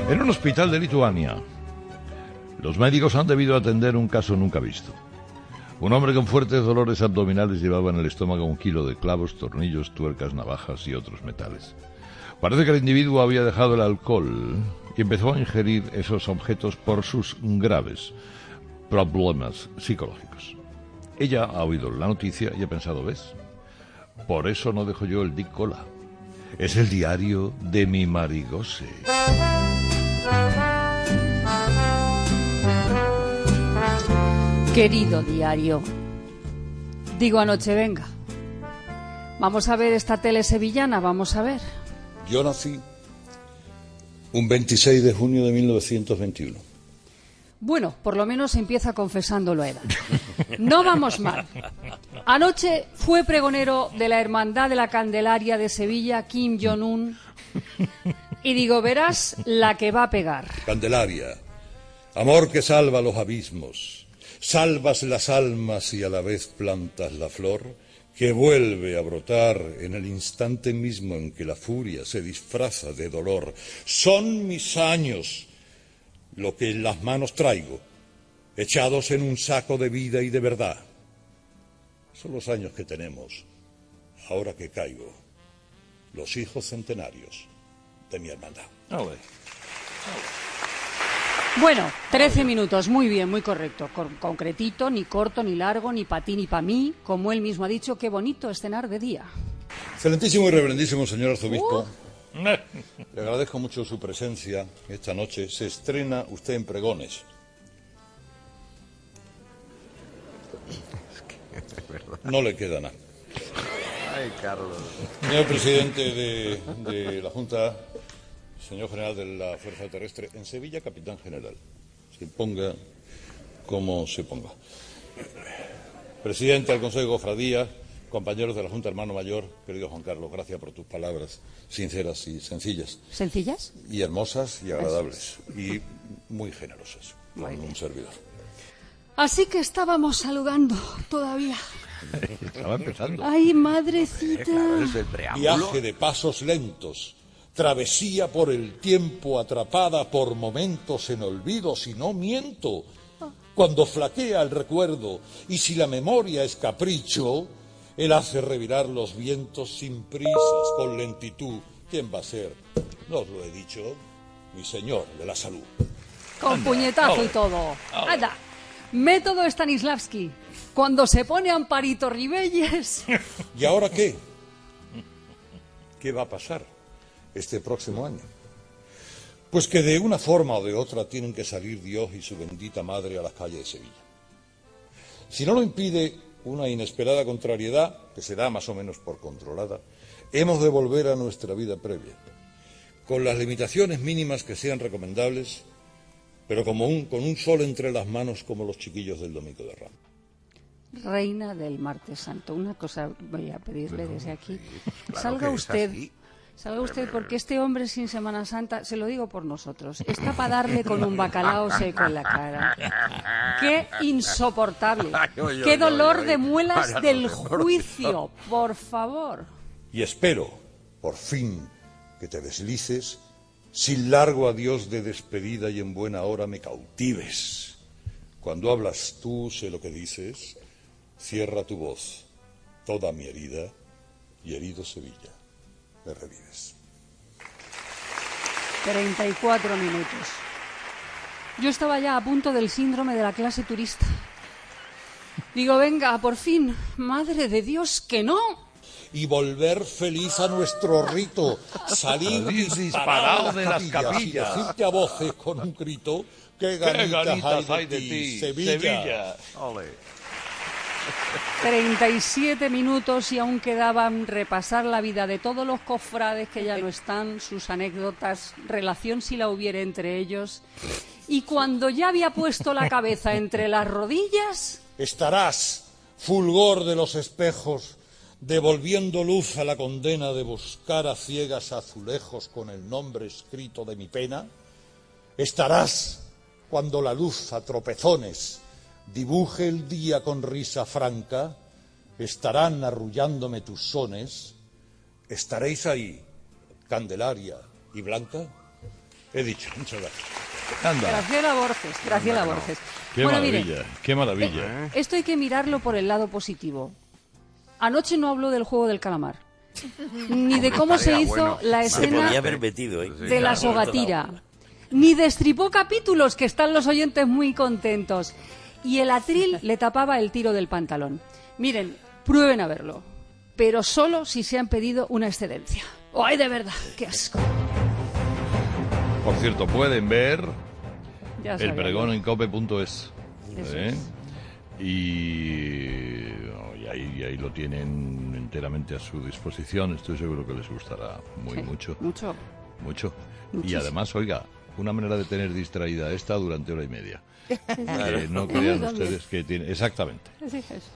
En un hospital de Lituania, los médicos han debido atender un caso nunca visto. Un hombre con fuertes dolores abdominales llevaba en el estómago 1 kilo de clavos, tornillos, tuercas, navajas y otros metales. Parece que el individuo había dejado el alcohol y empezó a ingerir esos objetos por sus graves problemas psicológicos. Ella ha oído la noticia y ha pensado, ¿ves? Por eso no dejo yo el Dick Cola. Es el diario de mi Marigose. Querido diario, digo anoche, venga, vamos a ver esta tele sevillana, vamos a ver. Yo nací un 26 de junio de 1921. Bueno, por lo menos empieza confesando la edad. No vamos mal. Anoche fue pregonero de la Hermandad de la Candelaria de Sevilla, Kim Jong-un, y digo, verás la que va a pegar. Candelaria, amor que salva los abismos. Salvas las almas y a la vez plantas la flor que vuelve a brotar en el instante mismo en que la furia se disfraza de dolor. Son mis años lo que en las manos traigo, echados en un saco de vida y de verdad. Son los años que tenemos, ahora que caigo, los hijos centenarios de mi hermandad. Bueno, 13 minutos, muy bien, muy correcto, concretito, ni corto, ni largo, ni para ti, ni para mí, como él mismo ha dicho, qué bonito es cenar de día. Excelentísimo y reverendísimo señor arzobispo, le agradezco mucho su presencia esta noche. Se estrena usted en pregones. No le queda nada. Ay, Carlos. Señor presidente de la Junta, señor general de la Fuerza Terrestre, en Sevilla, capitán general. Se ponga como se ponga. Presidente del Consejo de Cofradía, compañeros de la Junta, hermano mayor, querido Juan Carlos, gracias por tus palabras sinceras y sencillas. ¿Sencillas? Y hermosas y agradables. Y muy generosas con un servidor. Así que estábamos saludando todavía. Estaba empezando. ¡Ay, madrecita! Claro, es el preámbulo. Viaje de pasos lentos, travesía por el tiempo atrapada por momentos en olvido, si no miento, cuando flaquea el recuerdo y si la memoria es capricho, él hace revirar los vientos sin prisas, con lentitud. ¿Quién va a ser? No os lo he dicho, mi señor de la salud. Con puñetazo y todo. Anda, método Stanislavski. Cuando se pone Amparito Ribelles. ¿Y ahora qué? ¿Qué va a pasar este próximo año? Pues que de una forma o de otra tienen que salir Dios y su bendita madre a las calles de Sevilla. Si no lo impide una inesperada contrariedad, que se da más o menos por controlada, hemos de volver a nuestra vida previa, con las limitaciones mínimas que sean recomendables, pero con un sol entre las manos como los chiquillos del Domingo de Ramos. Reina del Martes Santo, una cosa voy a pedirle desde aquí. Claro Salga que es usted. así. Salga usted, porque este hombre sin Semana Santa, se lo digo por nosotros, está para darle con un bacalao seco en la cara. ¡Qué insoportable! ¡Qué dolor de muelas del juicio! Por favor. Y espero, por fin, que te deslices, sin largo adiós de despedida y en buena hora me cautives. Cuando hablas tú, sé lo que dices, cierra tu voz, toda mi herida, y herido Sevilla, me revives. 34 minutos. Yo estaba ya a punto del síndrome de la clase turista. Digo, venga, por fin, madre de Dios, que no. Y volver feliz a nuestro rito, salir disparado de las capillas, y decirte a voces con un grito, qué ganitas hay de ti, Sevilla. Ole. 37 minutos y aún quedaban repasar la vida de todos los cofrades que ya no están, sus anécdotas, relación si la hubiera entre ellos. Y cuando ya había puesto la cabeza entre las rodillas... Estarás, fulgor de los espejos, devolviendo luz a la condena de buscar a ciegas azulejos con el nombre escrito de mi pena. Estarás cuando la luz a tropezones dibuje el día con risa franca, estarán arrullándome tus sones, estaréis ahí, Candelaria y Blanca. He dicho, muchas gracias. Anda, Graciela Borges, Graciela Borges. qué Bueno, maravilla, miren, qué maravilla. esto hay que mirarlo por el lado positivo. Anoche no habló del juego del calamar, ni de cómo se estaría hizo bueno. la Se escena podía haber metido, ¿eh? de la sogatira, ni destripó capítulos, que están los oyentes muy contentos, y el atril le tapaba el tiro del pantalón. Miren, prueben a verlo, pero solo si se han pedido una excedencia. ¡Ay, de verdad! ¡Qué asco! Por cierto, pueden ver Ya el sabía pregón yo. en cope.es. Eso ¿eh? es. Y ahí lo tienen enteramente a su disposición. Estoy seguro que les gustará Sí, mucho. Mucho. Mucho. Y Muchísimo. además, oiga, una manera de tener distraída esta durante hora y media. No Muy crean bien. ustedes que tiene... Exactamente. Sí, eso.